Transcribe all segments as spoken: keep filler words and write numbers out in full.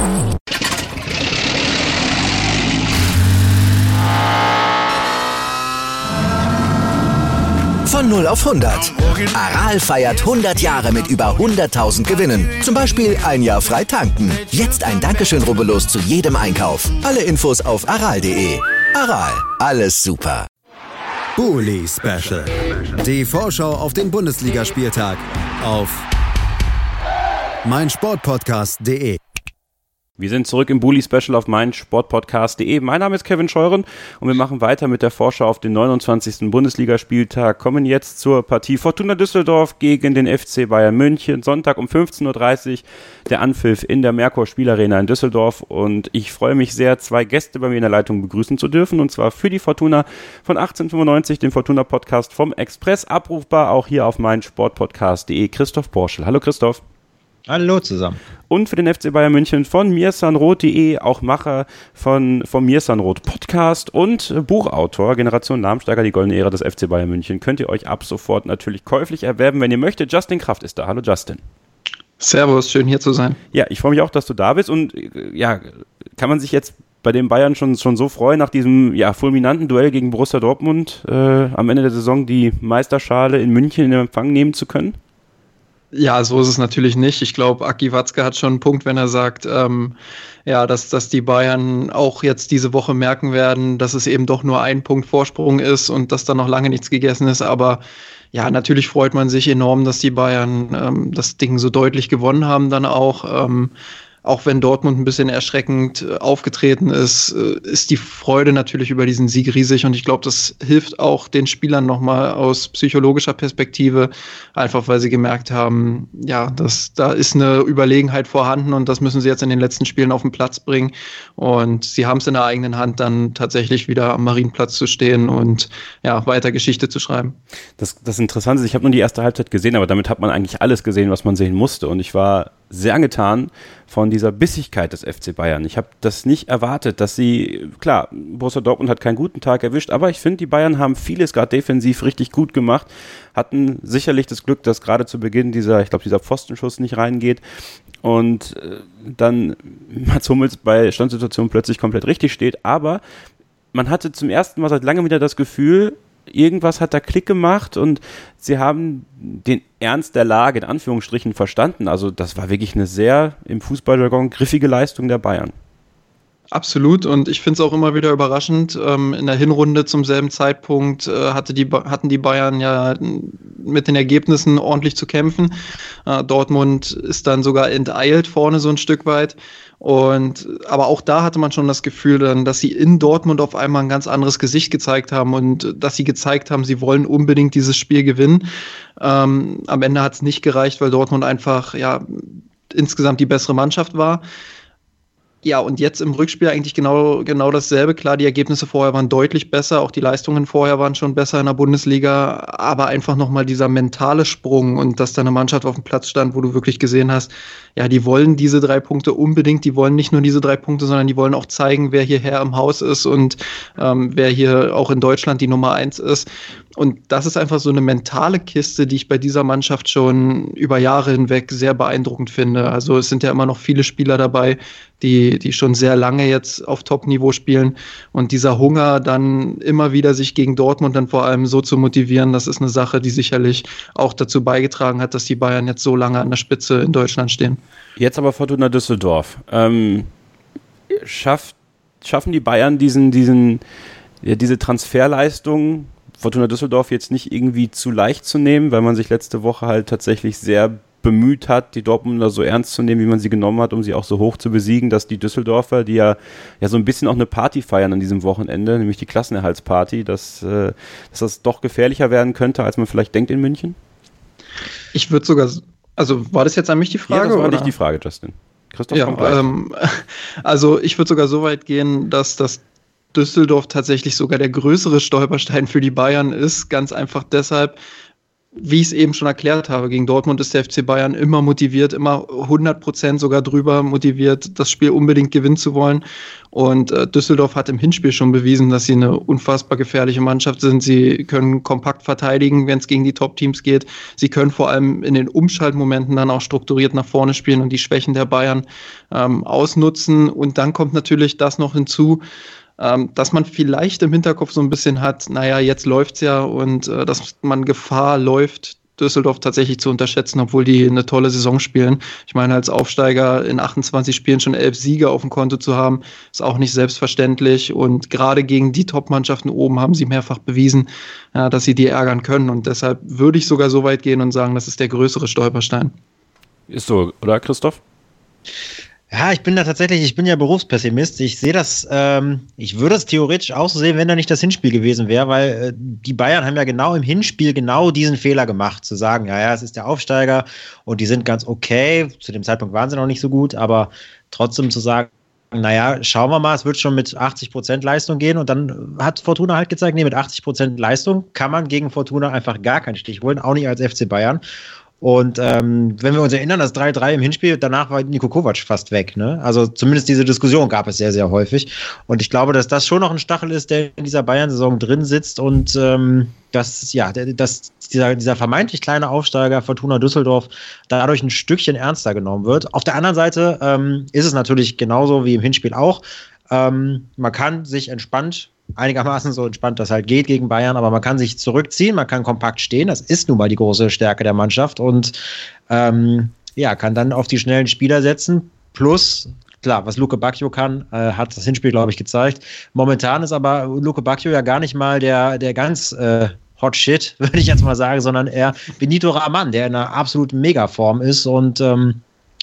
Von null auf hundert. Aral feiert hundert Jahre mit über hunderttausend Gewinnen. Zum Beispiel ein Jahr frei tanken. Jetzt ein Dankeschön, rubbellos zu jedem Einkauf. Alle Infos auf aral punkt de. Aral, alles super. Bully Special. Die Vorschau auf den Bundesligaspieltag auf meinsportpodcast punkt de. Wir sind zurück im Bully Special auf meinsportpodcast punkt de. Mein Name ist Kevin Scheuren und wir machen weiter mit der Vorschau auf den neunundzwanzigsten Bundesligaspieltag. Kommen jetzt zur Partie Fortuna Düsseldorf gegen den F C Bayern München. Sonntag um fünfzehn Uhr dreißig der Anpfiff in der Merkur Spielarena in Düsseldorf. Und ich freue mich sehr, zwei Gäste bei mir in der Leitung begrüßen zu dürfen. Und zwar für die Fortuna von achtzehnhundertfünfundneunzig, den Fortuna-Podcast vom Express. Abrufbar auch hier auf meinsportpodcast punkt de. Christoph Borschel. Hallo Christoph. Hallo zusammen. Und für den F C Bayern München von mirsanroth punkt de, auch Macher von, vom Mirsanroth Podcast und Buchautor, Generation Namenssteiger, die goldene Ära des F C Bayern München. Könnt ihr euch ab sofort natürlich käuflich erwerben, wenn ihr möchtet. Justin Kraft ist da. Hallo Justin. Servus, schön hier zu sein. Ja, ich freue mich auch, dass du da bist und ja, kann man sich jetzt bei den Bayern schon, schon so freuen, nach diesem ja, fulminanten Duell gegen Borussia Dortmund äh, am Ende der Saison die Meisterschale in München in Empfang nehmen zu können? Ja, so ist es natürlich nicht. Ich glaube, Aki Watzke hat schon einen Punkt, wenn er sagt, ähm, ja, dass, dass die Bayern auch jetzt diese Woche merken werden, dass es eben doch nur ein Punkt Vorsprung ist und dass da noch lange nichts gegessen ist. Aber ja, natürlich freut man sich enorm, dass die Bayern ähm, das Ding so deutlich gewonnen haben dann auch. Ähm, Auch wenn Dortmund ein bisschen erschreckend aufgetreten ist, ist die Freude natürlich über diesen Sieg riesig. Und ich glaube, das hilft auch den Spielern nochmal aus psychologischer Perspektive, einfach weil sie gemerkt haben, ja, dass da ist eine Überlegenheit vorhanden und das müssen sie jetzt in den letzten Spielen auf den Platz bringen. Und sie haben es in der eigenen Hand, dann tatsächlich wieder am Marienplatz zu stehen und ja, weiter Geschichte zu schreiben. Das, das Interessante ist, ich habe nur die erste Halbzeit gesehen, aber damit hat man eigentlich alles gesehen, was man sehen musste. Und ich war sehr angetan von dieser Bissigkeit des F C Bayern. Ich habe das nicht erwartet, dass sie, klar, Borussia Dortmund hat keinen guten Tag erwischt, aber ich finde, die Bayern haben vieles gerade defensiv richtig gut gemacht, hatten sicherlich das Glück, dass gerade zu Beginn dieser, ich glaube, dieser Pfostenschuss nicht reingeht und äh, dann Mats Hummels bei Standsituation plötzlich komplett richtig steht, aber man hatte zum ersten Mal seit langem wieder das Gefühl, irgendwas hat da Klick gemacht und sie haben den Ernst der Lage in Anführungsstrichen verstanden. Also das war wirklich eine sehr, im Fußballjargon, griffige Leistung der Bayern. Absolut, und ich finde es auch immer wieder überraschend. Ähm, in der Hinrunde zum selben Zeitpunkt äh, hatte die, hatten die Bayern ja mit den Ergebnissen ordentlich zu kämpfen. Äh, Dortmund ist dann sogar enteilt vorne so ein Stück weit. Und aber auch da hatte man schon das Gefühl dann, dass sie in Dortmund auf einmal ein ganz anderes Gesicht gezeigt haben und dass sie gezeigt haben, sie wollen unbedingt dieses Spiel gewinnen. Ähm, am Ende hat es nicht gereicht, weil Dortmund einfach ja insgesamt die bessere Mannschaft war. Ja, und jetzt im Rückspiel eigentlich genau, genau dasselbe. Klar, die Ergebnisse vorher waren deutlich besser, auch die Leistungen vorher waren schon besser in der Bundesliga, aber einfach nochmal dieser mentale Sprung und dass da eine Mannschaft auf dem Platz stand, wo du wirklich gesehen hast, ja, die wollen diese drei Punkte unbedingt, die wollen nicht nur diese drei Punkte, sondern die wollen auch zeigen, wer hierher im Haus ist und ähm, wer hier auch in Deutschland die Nummer eins ist. Und das ist einfach so eine mentale Kiste, die ich bei dieser Mannschaft schon über Jahre hinweg sehr beeindruckend finde. Also es sind ja immer noch viele Spieler dabei, die, die schon sehr lange jetzt auf Top-Niveau spielen. Und dieser Hunger dann immer wieder sich gegen Dortmund dann vor allem so zu motivieren, das ist eine Sache, die sicherlich auch dazu beigetragen hat, dass die Bayern jetzt so lange an der Spitze in Deutschland stehen. Jetzt aber Fortuna Düsseldorf. Ähm, schafft, schaffen die Bayern diesen, diesen, ja, diese Transferleistung Fortuna Düsseldorf jetzt nicht irgendwie zu leicht zu nehmen, weil man sich letzte Woche halt tatsächlich sehr bemüht hat, die Dortmunder so ernst zu nehmen, wie man sie genommen hat, um sie auch so hoch zu besiegen, dass die Düsseldorfer, die ja, ja so ein bisschen auch eine Party feiern an diesem Wochenende, nämlich die Klassenerhaltsparty, dass, äh, dass das doch gefährlicher werden könnte, als man vielleicht denkt in München? Ich würde sogar, also war das jetzt an mich die Frage? Ja, das war oder? nicht die Frage, Justin. Christoph, ja, kommt gleich. Ähm, also ich würde sogar so weit gehen, dass das Düsseldorf tatsächlich sogar der größere Stolperstein für die Bayern ist, ganz einfach deshalb, wie ich es eben schon erklärt habe, gegen Dortmund ist der F C Bayern immer motiviert, immer hundert Prozent sogar drüber motiviert, das Spiel unbedingt gewinnen zu wollen. Und äh, Düsseldorf hat im Hinspiel schon bewiesen, dass sie eine unfassbar gefährliche Mannschaft sind. Sie können kompakt verteidigen, wenn es gegen die Top-Teams geht. Sie können vor allem in den Umschaltmomenten dann auch strukturiert nach vorne spielen und die Schwächen der Bayern ähm, ausnutzen. Und dann kommt natürlich das noch hinzu, dass man vielleicht im Hinterkopf so ein bisschen hat, naja, jetzt läuft's ja und äh, dass man Gefahr läuft, Düsseldorf tatsächlich zu unterschätzen, obwohl die eine tolle Saison spielen. Ich meine, als Aufsteiger in achtundzwanzig Spielen schon elf Siege auf dem Konto zu haben, ist auch nicht selbstverständlich und gerade gegen die Top-Mannschaften oben haben sie mehrfach bewiesen, ja, dass sie die ärgern können und deshalb würde ich sogar so weit gehen und sagen, das ist der größere Stolperstein. Ist so, oder Christoph? Ja, ich bin da tatsächlich, ich bin ja Berufspessimist. Ich sehe das, ähm, ich würde es theoretisch auch so sehen, wenn da nicht das Hinspiel gewesen wäre, weil äh, die Bayern haben ja genau im Hinspiel genau diesen Fehler gemacht, zu sagen, ja, ja, es ist der Aufsteiger und die sind ganz okay. Zu dem Zeitpunkt waren sie noch nicht so gut, aber trotzdem zu sagen, naja, schauen wir mal, es wird schon mit achtzig Prozent Leistung gehen und dann hat Fortuna halt gezeigt, nee, mit achtzig Prozent Leistung kann man gegen Fortuna einfach gar keinen Stich holen, auch nicht als F C Bayern. Und ähm, wenn wir uns erinnern, das drei drei im Hinspiel, danach war Niko Kovac fast weg. Ne? Also zumindest diese Diskussion gab es sehr, sehr häufig. Und ich glaube, dass das schon noch ein Stachel ist, der in dieser Bayern-Saison drin sitzt und ähm, dass, ja, dass dieser, dieser vermeintlich kleine Aufsteiger Fortuna Düsseldorf dadurch ein Stückchen ernster genommen wird. Auf der anderen Seite ähm, ist es natürlich genauso wie im Hinspiel auch. Ähm, man kann sich entspannt einigermaßen so entspannt das halt geht gegen Bayern, aber man kann sich zurückziehen, man kann kompakt stehen, das ist nun mal die große Stärke der Mannschaft und ähm, ja, kann dann auf die schnellen Spieler setzen, plus, klar, was Luke Bacchio kann, äh, hat das Hinspiel, glaube ich, gezeigt. Momentan ist aber Luke Bacchio ja gar nicht mal der, der ganz äh, Hot Shit, würde ich jetzt mal sagen, sondern eher Benito Rahman, der in einer absoluten Megaform ist und ähm,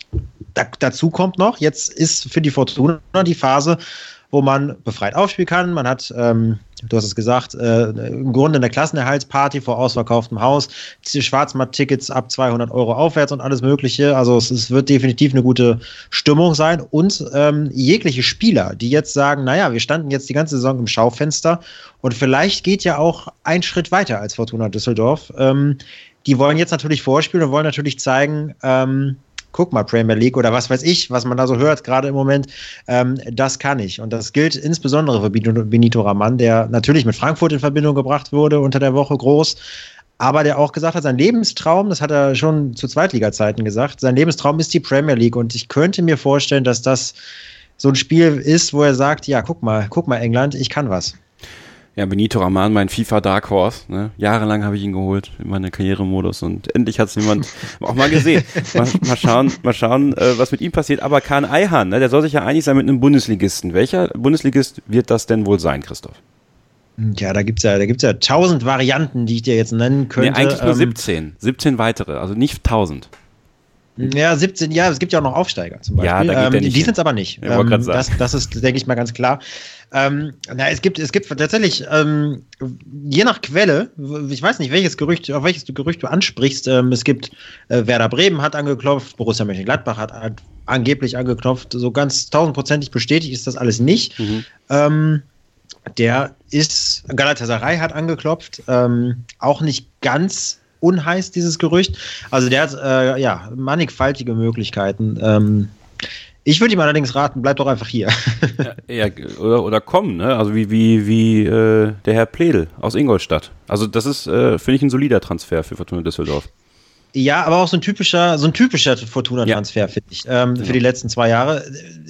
da, dazu kommt noch, jetzt ist für die Fortuna die Phase, wo man befreit aufspielen kann. Man hat, ähm, du hast es gesagt, äh, im Grunde eine Klassenerhaltsparty vor ausverkauftem Haus, Schwarzmarkt-Tickets ab zweihundert Euro aufwärts und alles Mögliche. Also es, es wird definitiv eine gute Stimmung sein und ähm, jegliche Spieler, die jetzt sagen, naja, wir standen jetzt die ganze Saison im Schaufenster und vielleicht geht ja auch ein Schritt weiter als Fortuna Düsseldorf. Ähm, die wollen jetzt natürlich vorspielen und wollen natürlich zeigen, ähm, guck mal, Premier League oder was weiß ich, was man da so hört, gerade im Moment, ähm, das kann ich. Und das gilt insbesondere für Benito Rahman, der natürlich mit Frankfurt in Verbindung gebracht wurde, unter der Woche groß, aber der auch gesagt hat, sein Lebenstraum, das hat er schon zu Zweitliga-Zeiten gesagt, sein Lebenstraum ist die Premier League. Und ich könnte mir vorstellen, dass das so ein Spiel ist, wo er sagt, ja, guck mal, guck mal England, ich kann was. Ja, Benito Rahman, mein FIFA Dark Horse. Ne? Jahrelang habe ich ihn geholt in meinem Karrieremodus und endlich hat es jemand auch mal gesehen. Mal, mal schauen, mal schauen, äh, was mit ihm passiert. Aber Kaan Ayhan, ne, der soll sich ja einig sein mit einem Bundesligisten. Welcher Bundesligist wird das denn wohl sein, Christoph? Ja, da gibt's ja, da gibt's ja tausend Varianten, die ich dir jetzt nennen könnte. Nee, eigentlich nur ähm, siebzehn. siebzehn weitere, also nicht tausend. Ja, siebzehn, ja, es gibt ja auch noch Aufsteiger zum Beispiel. Ja, da geht ähm, der nicht die sind es aber nicht. Ja, ähm, das, das ist, denke ich mal, ganz klar. Ähm, na, es gibt, es gibt tatsächlich, ähm, je nach Quelle, ich weiß nicht, welches Gerücht, auf welches Gerücht du ansprichst, ähm, es gibt, äh, Werder Bremen hat angeklopft, Borussia Mönchengladbach hat, hat angeblich angeklopft, so ganz tausendprozentig bestätigt ist das alles nicht. Mhm. Ähm, der ist, Galatasaray hat angeklopft, ähm, auch nicht ganz unheiß, dieses Gerücht. Also der hat, äh, ja, mannigfaltige Möglichkeiten. Ähm, Ich würde ihm allerdings raten, bleib doch einfach hier. ja, ja, oder, oder komm, ne? Also wie, wie, wie äh, der Herr Pledel aus Ingolstadt. Also das ist, äh, finde ich, ein solider Transfer für Fortuna Düsseldorf. Ja, aber auch so ein typischer, so ein typischer Fortuna-Transfer, ja. finde ich, ähm, ja. für die letzten zwei Jahre.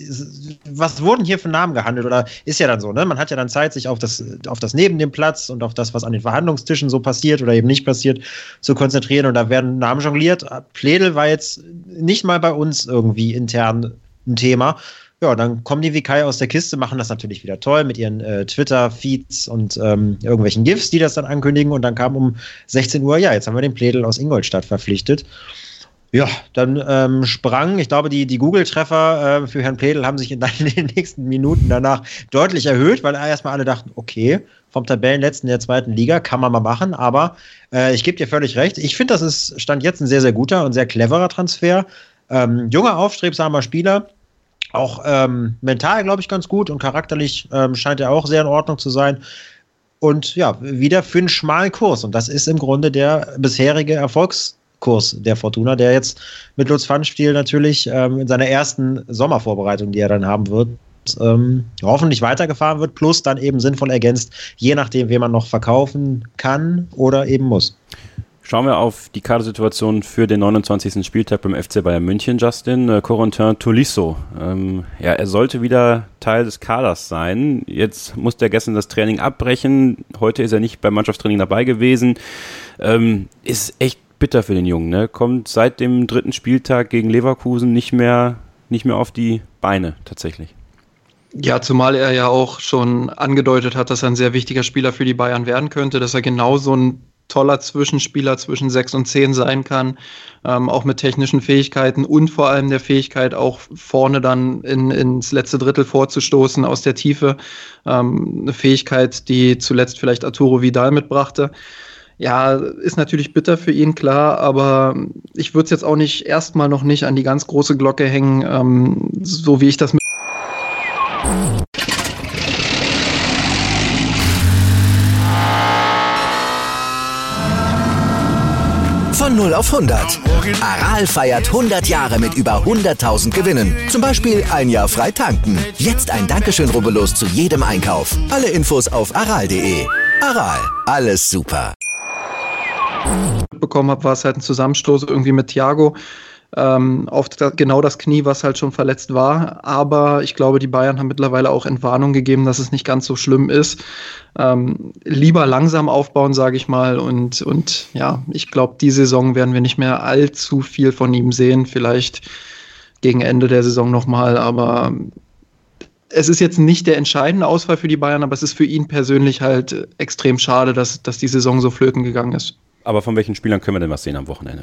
Was wurden hier für Namen gehandelt? Oder ist ja dann so, ne? Man hat ja dann Zeit, sich auf das, auf das neben dem Platz und auf das, was an den Verhandlungstischen so passiert oder eben nicht passiert, zu konzentrieren. Und da werden Namen jongliert. Pledel war jetzt nicht mal bei uns irgendwie intern ein Thema. Ja, dann kommen die wie Kai aus der Kiste, machen das natürlich wieder toll mit ihren äh, Twitter-Feeds und ähm, irgendwelchen GIFs, die das dann ankündigen. Und dann kam um sechzehn Uhr, ja, jetzt haben wir den Pledel aus Ingolstadt verpflichtet. Ja, dann ähm, sprang, ich glaube, die, die Google-Treffer äh, für Herrn Pledel haben sich in, in den nächsten Minuten danach deutlich erhöht, weil erstmal alle dachten, okay, vom Tabellenletzten der zweiten Liga kann man mal machen, aber äh, ich gebe dir völlig recht. Ich finde, das ist Stand jetzt ein sehr, sehr guter und sehr cleverer Transfer. Ähm, junger, aufstrebsamer Spieler, auch ähm, mental, glaube ich, ganz gut und charakterlich ähm, scheint er auch sehr in Ordnung zu sein. und ja, wieder für einen schmalen Kurs. Und das ist im Grunde der bisherige Erfolgskurs der Fortuna, der jetzt mit Lutz Pfannstiel natürlich ähm, in seiner ersten Sommervorbereitung, die er dann haben wird, ähm, hoffentlich weitergefahren wird, plus dann eben sinnvoll ergänzt, je nachdem, wen man noch verkaufen kann oder eben muss. Schauen wir auf die Kadersituation für den neunundzwanzigsten Spieltag beim F C Bayern München, Justin. Äh, Corentin Tolisso. Ähm, ja, er sollte wieder Teil des Kaders sein. Jetzt musste er gestern das Training abbrechen. Heute ist er nicht beim Mannschaftstraining dabei gewesen. Ähm, ist echt bitter für den Jungen, ne? Kommt seit dem dritten Spieltag gegen Leverkusen nicht mehr, nicht mehr auf die Beine tatsächlich. Ja, zumal er ja auch schon angedeutet hat, dass er ein sehr wichtiger Spieler für die Bayern werden könnte, dass er genau so ein toller Zwischenspieler zwischen sechs und zehn sein kann, ähm, auch mit technischen Fähigkeiten und vor allem der Fähigkeit, auch vorne dann in, ins letzte Drittel vorzustoßen aus der Tiefe. Ähm, eine Fähigkeit, die zuletzt vielleicht Arturo Vidal mitbrachte. Ja, ist natürlich bitter für ihn, klar, aber ich würde es jetzt auch nicht erstmal noch nicht an die ganz große Glocke hängen, ähm, so wie ich das mit Von null auf hundert. Aral feiert hundert Jahre mit über hunderttausend Gewinnen. Zum Beispiel ein Jahr frei tanken. Jetzt ein Dankeschön, rubbellos zu jedem Einkauf. Alle Infos auf aral punkt de. Aral, alles super. bekommen habe, war es halt ein Zusammenstoß irgendwie mit Thiago ähm, auf das, genau das Knie, was halt schon verletzt war. Aber ich glaube, die Bayern haben mittlerweile auch Entwarnung gegeben, dass es nicht ganz so schlimm ist. Ähm, lieber langsam aufbauen, sage ich mal. Und, und ja, ich glaube, die Saison werden wir nicht mehr allzu viel von ihm sehen. Vielleicht gegen Ende der Saison nochmal. Aber es ist jetzt nicht der entscheidende Ausfall für die Bayern, aber es ist für ihn persönlich halt extrem schade, dass, dass die Saison so flöten gegangen ist. Aber von welchen Spielern können wir denn was sehen am Wochenende?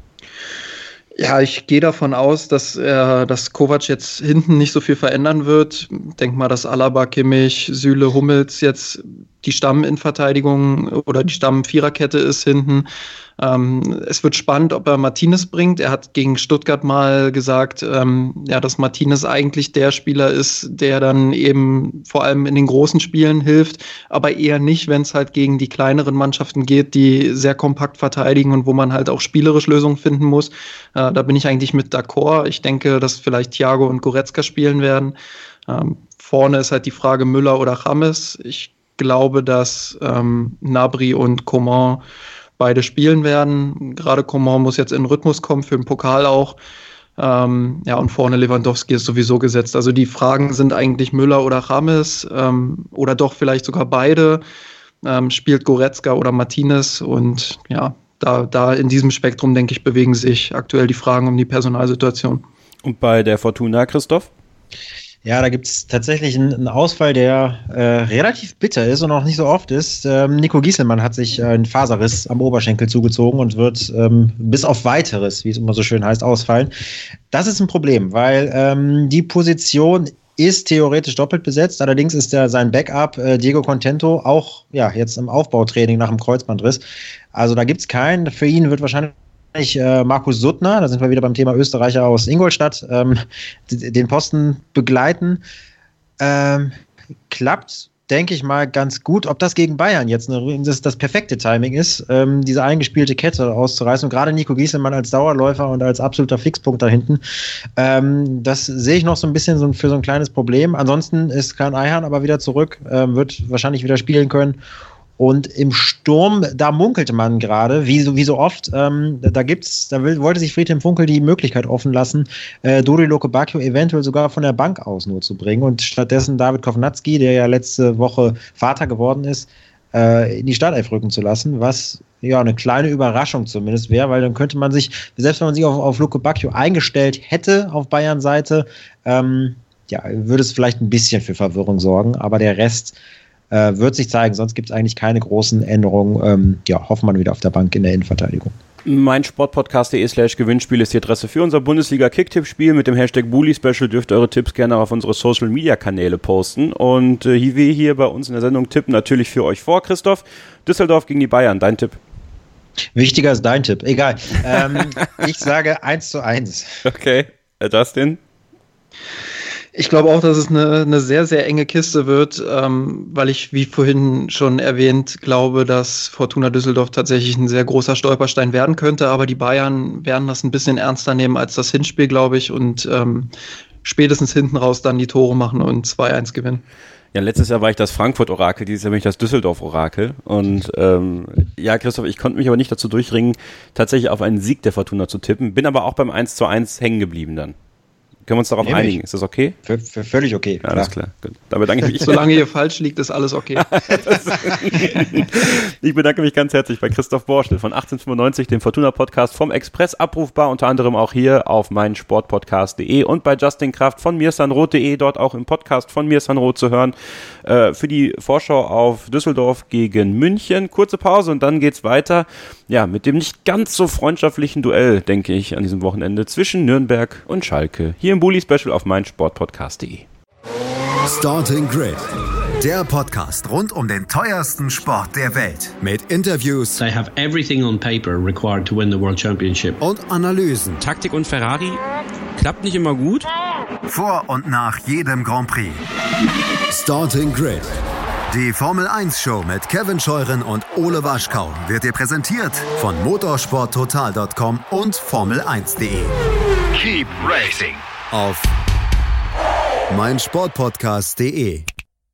Ja, ich gehe davon aus, dass er, dass Kovac jetzt hinten nicht so viel verändern wird. Denk mal, dass Alaba, Kimmich, Süle, Hummels jetzt die Stamminverteidigung oder die Stamm-Viererkette ist hinten. Ähm, es wird spannend, ob er Martinez bringt. Er hat gegen Stuttgart mal gesagt, ähm, ja, dass Martinez eigentlich der Spieler ist, der dann eben vor allem in den großen Spielen hilft, aber eher nicht, wenn es halt gegen die kleineren Mannschaften geht, die sehr kompakt verteidigen und wo man halt auch spielerisch Lösungen finden muss. Äh, da bin ich eigentlich mit d'accord. Ich denke, dass vielleicht Thiago und Goretzka spielen werden. Ähm, vorne ist halt die Frage Müller oder James. Ich glaube, dass ähm, Gnabry und Coman beide spielen werden. Gerade Coman muss jetzt in den Rhythmus kommen, für den Pokal auch. Ähm, ja, und vorne Lewandowski ist sowieso gesetzt. Also die Fragen sind eigentlich Müller oder James ähm, oder doch vielleicht sogar beide. Ähm, spielt Goretzka oder Martinez? Und ja, da, da in diesem Spektrum, denke ich, bewegen sich aktuell die Fragen um die Personalsituation. Und bei der Fortuna, Christoph? Ja, da gibt es tatsächlich einen, einen Ausfall, der äh, relativ bitter ist und auch nicht so oft ist. Ähm, Nico Gieselmann hat sich äh, einen Faserriss am Oberschenkel zugezogen und wird ähm, bis auf Weiteres, wie es immer so schön heißt, ausfallen. Das ist ein Problem, weil ähm, die Position ist theoretisch doppelt besetzt. Allerdings ist der, sein Backup äh, Diego Contento auch ja jetzt im Aufbautraining nach dem Kreuzbandriss. Also da gibt's keinen. Für ihn wird wahrscheinlich Äh, Markus Suttner, da sind wir wieder beim Thema Österreicher aus Ingolstadt, ähm, den Posten begleiten. Ähm, klappt, denke ich mal, ganz gut. Ob das gegen Bayern jetzt eine, das, das perfekte Timing ist, ähm, diese eingespielte Kette auszureißen. Und gerade Nico Gieselmann als Dauerläufer und als absoluter Fixpunkt da hinten, ähm, das sehe ich noch so ein bisschen so für so ein kleines Problem. Ansonsten ist Kaan Ayhan aber wieder zurück, ähm, wird wahrscheinlich wieder spielen können. Und im Sturm, da munkelte man gerade, wie so, wie so oft, ähm, da gibt's, da will, wollte sich Friedhelm Funkel die Möglichkeit offen lassen, äh, Dodi Lokobakio eventuell sogar von der Bank aus nur zu bringen und stattdessen David Kovnatski, der ja letzte Woche Vater geworden ist, äh, in die Startelf rücken zu lassen, was ja eine kleine Überraschung zumindest wäre, weil dann könnte man sich, selbst wenn man sich auf, auf Lokobakio eingestellt hätte auf Bayern-Seite, ähm, ja, würde es vielleicht ein bisschen für Verwirrung sorgen, aber der Rest Äh, wird sich zeigen, sonst gibt es eigentlich keine großen Änderungen. Ähm, ja, Hoffmann wieder auf der Bank in der Innenverteidigung. Mein Sportpodcast.de slash Gewinnspiel ist die Adresse für unser Bundesliga-Kicktipp-Spiel. Mit dem Hashtag Bully-Special dürft ihr eure Tipps gerne auf unsere Social-Media-Kanäle posten. Und äh, wir hier bei uns in der Sendung tippen natürlich für euch vor. Christoph, Düsseldorf gegen die Bayern, dein Tipp? Wichtiger ist dein Tipp, egal. ähm, ich sage eins zu eins. Okay, äh, Justin? Ich glaube auch, dass es eine, eine sehr, sehr enge Kiste wird, ähm, weil ich, wie vorhin schon erwähnt, glaube, dass Fortuna Düsseldorf tatsächlich ein sehr großer Stolperstein werden könnte. Aber die Bayern werden das ein bisschen ernster nehmen als das Hinspiel, glaube ich, und ähm, spätestens hinten raus dann die Tore machen und zwei eins gewinnen. Ja, letztes Jahr war ich das Frankfurt-Orakel, dieses Jahr bin ich das Düsseldorf-Orakel. Und ähm, ja, Christoph, ich konnte mich aber nicht dazu durchringen, tatsächlich auf einen Sieg der Fortuna zu tippen, bin aber auch beim eins zu eins hängen geblieben dann. Können wir uns darauf Nämlich. einigen? Ist das okay? Für, für völlig okay. Ja, alles klar. Gut. Da bedanke ich mich. Solange ihr falsch liegt, ist alles okay. Ich bedanke mich ganz herzlich bei Christoph Borschel von achtzehnhundertfünfundneunzig, dem Fortuna-Podcast vom Express, abrufbar unter anderem auch hier auf meinsportpodcast punkt de und bei Justin Kraft von mirsanroth punkt de, dort auch im Podcast von Mirsanroth zu hören, äh, für die Vorschau auf Düsseldorf gegen München. Kurze Pause und dann geht's weiter, ja, mit dem nicht ganz so freundschaftlichen Duell, denke ich, an diesem Wochenende zwischen Nürnberg und Schalke. Hier im Bully Special auf meinsportpodcast punkt de. Starting Grid, der Podcast rund um den teuersten Sport der Welt. Mit Interviews. They have everything on paper required to win the World Championship. Und Analysen. Taktik und Ferrari klappt nicht immer gut. Vor und nach jedem Grand Prix. Starting Grid. Die Formel eins Show mit Kevin Scheuren und Ole Waschkau wird dir präsentiert von motorsporttotal punkt com und formel eins punkt de. Keep racing. Auf meinsportpodcast punkt de.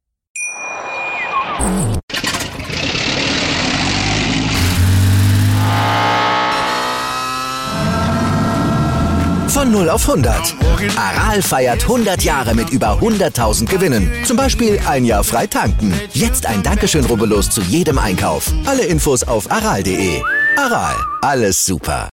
Von null auf hundert. Aral feiert hundert Jahre mit über hunderttausend Gewinnen. Zum Beispiel ein Jahr frei tanken. Jetzt ein Dankeschön, rubbellos zu jedem Einkauf. Alle Infos auf aral punkt de. Aral, alles super.